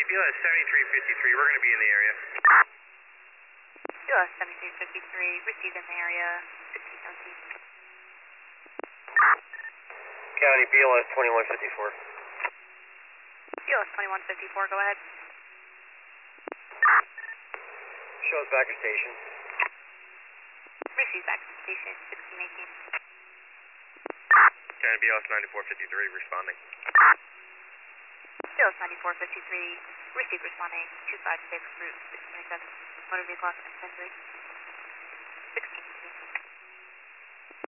BLS 7353, we're going to be in the area. BLS 7353, received in the area, 1617. County BLS 2154. BLS 2154, go ahead. Show us back to station. Received back to station, 1618. County BLS 9453, responding. BLS 9453, received responding, 256, route 627, motor vehicle accident 10-3.